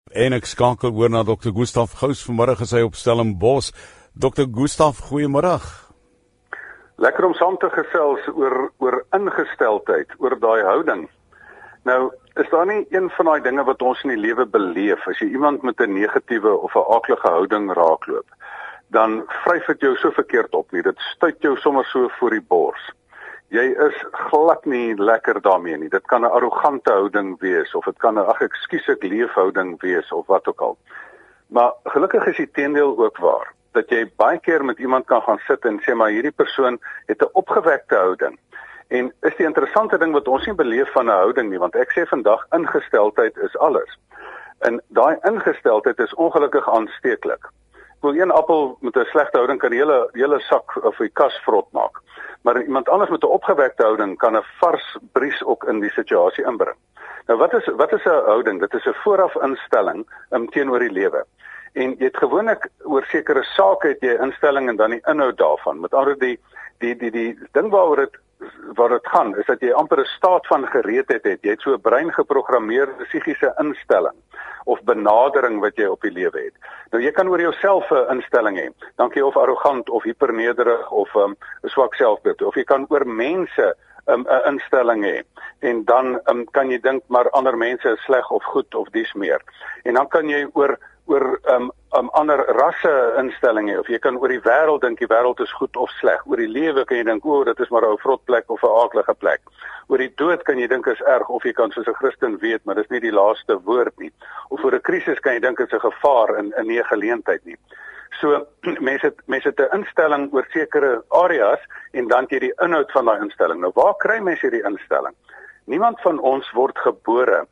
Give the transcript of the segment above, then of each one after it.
En ek skakel oor na Dr. Gustaf Gous, vanmiddag is hy op Stellenbosch. Dr. Gustaf, goeiemiddag. Lekker om saam te gesels oor ingesteldheid, oor daai houding. Nou, is daar nie een van daai dinge wat ons in die lewe beleef, as jy iemand met 'n negatiewe of 'n aaklige houding raakloop, dan vryf dit jou so verkeerd op nie, dit stuit jou sommer so voor die bors. Jy is glad nie lekker daarmee nie. Dit kan 'n arrogante houding wees, of dit kan 'n ek leef houding wees, of wat ook al. Maar gelukkig is die teendeel ook waar, dat jy baie keer met iemand kan gaan sit en sê, maar hierdie persoon het 'n opgewekte houding. En is die interessante ding wat ons nie beleef van 'n houding nie, want ek sê vandag, ingesteldheid is alles. En daai ingesteldheid is ongelukkig aansteeklik. Ek wil een appel met 'n slegte houding kan die hele sak of die kas vrot maak. Maar iemand anders met 'n opgewekte houding kan 'n vars bries ook in die situasie inbring. Nou wat is 'n houding? Dit is 'n vooraf instelling teenoor die lewe. En jy het gewoonlik oor sekere sake het jy instelling en dan die inhoud daarvan. Met ander die ding waaroor dit gaan is dat jy amper 'n staat van gereedheid het. Jy het so 'n brein geprogrammeerde psigiese instelling of benadering wat jy op die lewe het. Nou jy kan oor jouself 'n instelling hê. Dan kan jy of arrogant of hipernederig of 'n swak selfbeeld, of jy kan oor mense 'n instelling hê. En dan kan jy dink maar ander mense is sleg of goed of dies meer. En dan kan jy oor ander rasse instellings, of jy kan oor die wêreld dink die wêreld is goed of sleg. Oor die lewe kan jy dink, dit is maar 'n vrot plek of 'n aaklige plek. Oor die dood kan jy dink is erg, of jy kan soos 'n Christen weet, maar dis nie die laaste woord nie. Of oor 'n krisis kan jy dink is 'n gevaar en nie 'n geleentheid nie. So mense het 'n instelling oor sekere areas en dan het jy die inhoud van daai instelling. Nou waar kry mense hierdie instelling? Niemand van ons word gebore,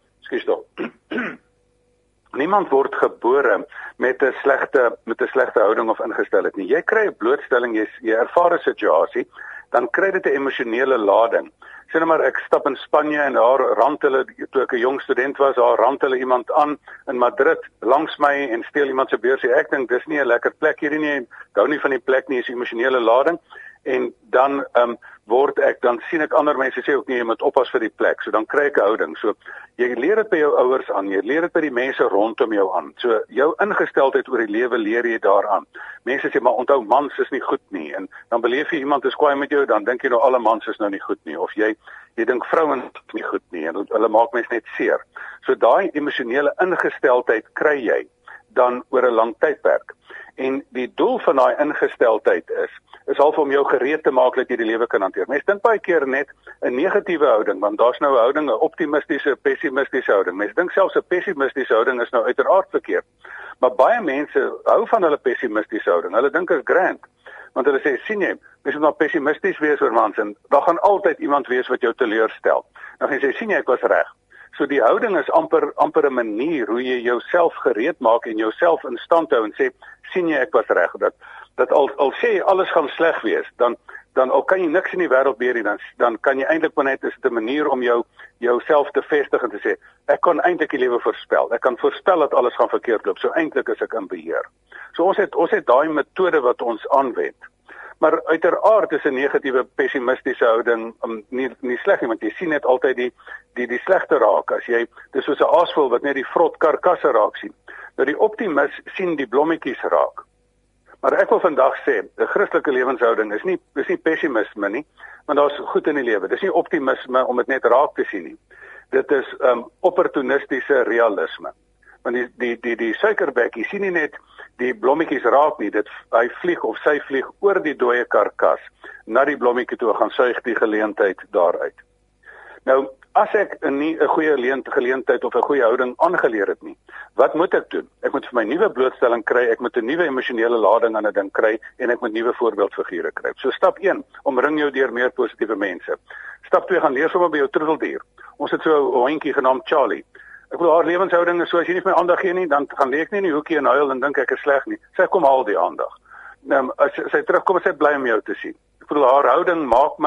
Niemand word gebore met 'n slegte houding of ingesteldheid nie. Jy kry 'n blootstelling, jy ervaar 'n situasie, dan kry dit 'n emosionele lading. Sê nou maar ek stap in Spanje en daar rand hulle, toe ek 'n jong student was, daar rand hulle iemand aan in Madrid langs my en steel iemand se beursie. Ek dink dis nie 'n lekker plek hierdie nie, ek hou nie van die plek nie, is emosionele lading. En dan dan sien ek ander mense sê ook nie, jy moet oppas vir die plek, so dan kry ek 'n houding. So jy leer dit by jou ouers aan, jy leer dit by die mense rondom jou aan. So jou ingesteldheid oor die lewe leer jy daaraan. Mense sê maar onthou mans is nie goed nie, en dan beleef jy iemand is kwaai met jou, dan dink jy nou alle mans is nou nie goed nie, of jy dink vrouens is nie goed nie en hulle maak mense net seer. So daai emosionele ingesteldheid kry jy dan oor 'n lang tydperk. En die doel van daai ingesteldheid is half om jou gereed te maak dat jy die lewe kan hanteer. Mense dink baie keer net 'n negatiewe houding, want daar's nou 'n houding, 'n optimistiese, pessimistiese houding. Mense dink selfs 'n pessimistiese houding is nou uiteraard verkeerd. Maar baie mense hou van hulle pessimistiese houding. Hulle dink is grand. Want hulle sê, sien jy, mens moet maar pessimisties wees oor mans, en daar gaan altyd iemand wees wat jou teleurstel. Dan gaan jy sê, sien jy, ek was reg. So die houding is amper 'n manier hoe jy jouself gereed maak en jouself in stand hou en sê, sien jy, ek was reg. Dat al sê jy alles gaan sleg wees, dan al kan jy niks in die wêreld beheer nie, dan kan jy eintlik maar net, is dit 'n manier om jouself te vestig en te sê, ek kan eintlik die lewe voorspel. Ek kan voorspel dat alles gaan verkeerd loop. So eintlik is ek in beheer. So ons het daai metode wat ons aanwend. Maar uiteraard is 'n negatiewe pessimistiese houding nie sleg nie, want jy sien net altyd die slegte raak. Dis soos 'n aasvoël wat net die vrot karkasse raak sien. Nou die optimis sien die blommetjies raak. Maar ek wil vandag sê, 'n Christelike lewenshouding is nie pessimisme nie, want daar's goed in die lewe. Dis nie optimisme om dit net raak te sien nie. Dit is opportunistiese realisme. Want die suikerbekkie sien nie net die blommetjies raak nie, hy vlieg of sy vlieg oor die dooie karkas na die blommetjie toe, gaan suig die geleentheid daaruit. Nou, as ek nie 'n goeie geleentheid of 'n goeie houding aangeleer het nie, wat moet ek doen? Ek moet vir my nuwe blootstelling kry, ek moet 'n nuwe emosionele lading aan 'n ding kry, en ek moet nuwe voorbeeldfigure kry. So stap 1, omring jou deur meer positiewe mense. Stap 2, gaan leer sommer by jou troeteldier. Ons het so 'n hondjie genaamd Charlie. Ek wil haar lewenshouding is so, as jy nie vir my aandag gee nie, dan gaan lê ek nie in die hoekie en huil en dink ek is sleg nie. Sy kom haal die aandag. As sy terugkom, is sy bly om jou te sien. Ek bedoel, haar houding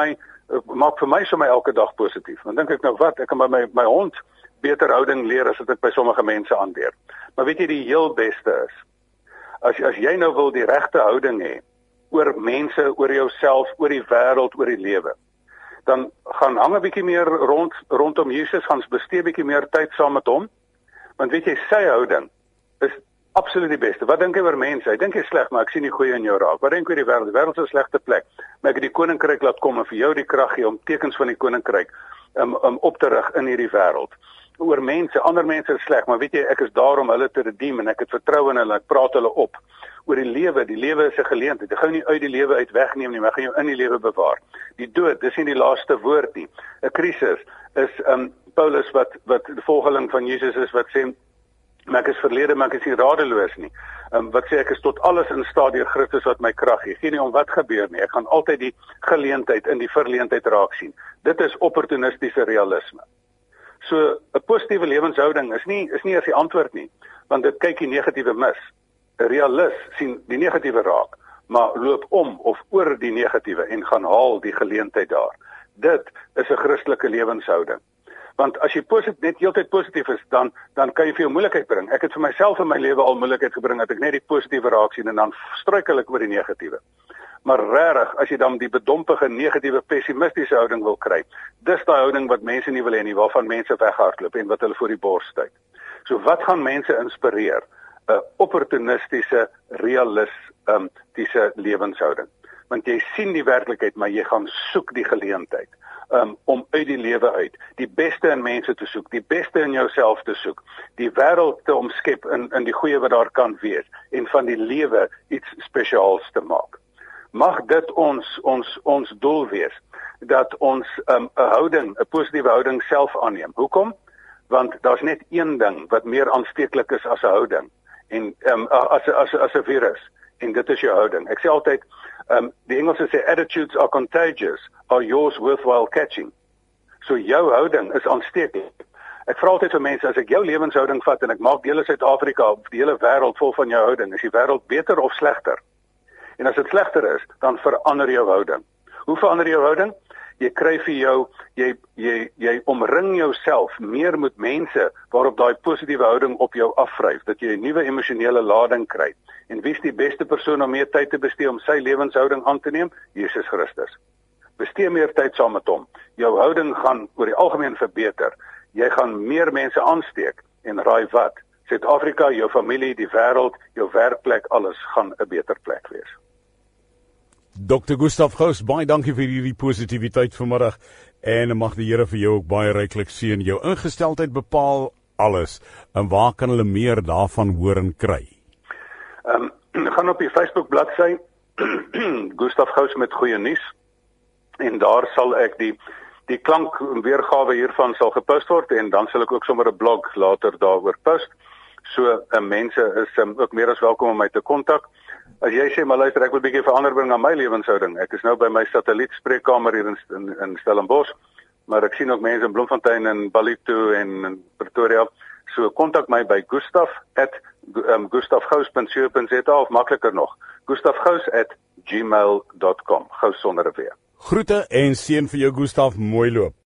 maak vir my sommer elke dag positief. Dan dink ek nou wat, ek kan by my hond beter houding leer as wat ek by sommige mense aanleer. Maar weet jy, die heel beste is, as jy nou wil die regte houding hê, oor mense, oor jouself, oor die wêreld, oor die lewe, dan gaan hang 'n bietjie meer rondom Jesus, gaan bestee 'n bietjie meer tyd saam met hom, want weet jy, sy houding is absoluut die beste. Wat dink jy oor mense? Ek dink jy is sleg, maar ek sien die goeie in jou raak. Wat dink jy oor die wêreld? Die wêreld is 'n slegte plek. Maar ek het die koninkryk laat kom en vir jou die krag gee om tekens van die koninkryk op te rig in hierdie wêreld. Oor mense, ander mense is sleg, maar weet jy, ek is daar om hulle te redeem en ek het vertrou in hulle, ek praat hulle op. Oor die lewe is 'n geleentheid. Jy gaan nie uit die lewe uit wegneem nie, maar gaan jou in die lewe bewaar. Die dood, dis nie die laaste woord nie. 'n Krisis is Paulus wat die volgeling van Jesus is wat sê, maar ek is verlede, maar ek is nie radeloos nie. Wat sê ek is tot alles in staat deur Christus wat my krag gee. Geen nie om wat gebeur nie. Ek gaan altyd die geleentheid in die verleentheid raak sien. Dit is opportunistiese realisme. So 'n positiewe lewenshouding is nie as die antwoord nie, want dit kyk die negatiewe mis. 'n Realis sien die negatiewe raak, maar loop om of oor die negatiewe en gaan haal die geleentheid daar. Dit is 'n Christelike lewenshouding. Want as jy net heeltyd positief is, dan kan jy vir jou moeilikheid bring. Ek het vir myself in my lewe al moeilikheid gebring dat ek net die positiewe raak sien en dan struikel ek oor die negatiewe. Maar regtig, as jy dan die bedompige, negatiewe, pessimistiese houding wil kry, dis daai houding wat mense nie wil hê nie, waarvan mense weghardloop en wat hulle voor die bors steek. So wat gaan mense inspireer? 'n Opportunistiese, realistiese lewenshouding. Want jy sien die werklikheid, maar jy gaan soek die geleentheid om uit die lewe uit, die beste in mense te soek, die beste in jouself te soek, die wêreld te omskep in die goeie wat daar kan wees, en van die lewe iets spesiaals te maak. Mag dit ons doel wees, dat ons 'n positiewe houding self aanneem. Hoekom? Want daar's net een ding wat meer aansteeklik is as 'n houding, en as 'n virus, en dit is jou houding. Ek sê altyd, die Engelse sê, attitudes are contagious, are yours worthwhile catching. So jou houding is aansteeklik. Ek vra altyd vir mense, as ek jou lewenshouding vat en ek maak deel Suid-Afrika of die hele wêreld vol van jou houding, is die wêreld beter of slegter? En as dit slegter is, dan verander jou houding. Hoe verander jou houding? Jy kry vir jou, jy omring jouself meer met mense waarop daai positiewe houding op jou afvryf, dat jy 'n nuwe emosionele lading kry. En wie is die beste persoon om meer tyd te bestee om sy lewenshouding aan te neem? Jesus Christus. Bestee meer tyd saam met hom. Jou houding gaan oor die algemeen verbeter. Jy gaan meer mense aansteek en raai wat? Suid-Afrika, jou familie, die wêreld, jou werkplek, alles gaan 'n beter plek wees. Dr. Gustaf Gous, baie dankie vir hierdie positiwiteit vanmiddag en mag die Here vir jou ook baie ryklik seën. Jou ingesteldheid bepaal alles. En waar kan hulle meer daarvan hoor en kry? Gaan op die Facebook bladsy Gustaf Gous met goeie nuus, en daar sal ek die klank weergawe hiervan sal gepost word, en dan sal ek ook sommer 'n blog later daaroor post. So mense is ook meer as welkom om my te kontak. As jy sê, maar luister, ek wil 'n bietjie verander bring aan my lewenshouding. Ek is nou by my satellietspreekkamer hier in Stellenbosch, maar ek sien ook mense in Bloemfontein en Ballito en in Pretoria. So kontak my by gustaf@gustafgous.co.za of makliker nog, gustafgous@gmail.com, Gous sonder 'n W. Groete en seën vir jou, Gustaf, mooi loop.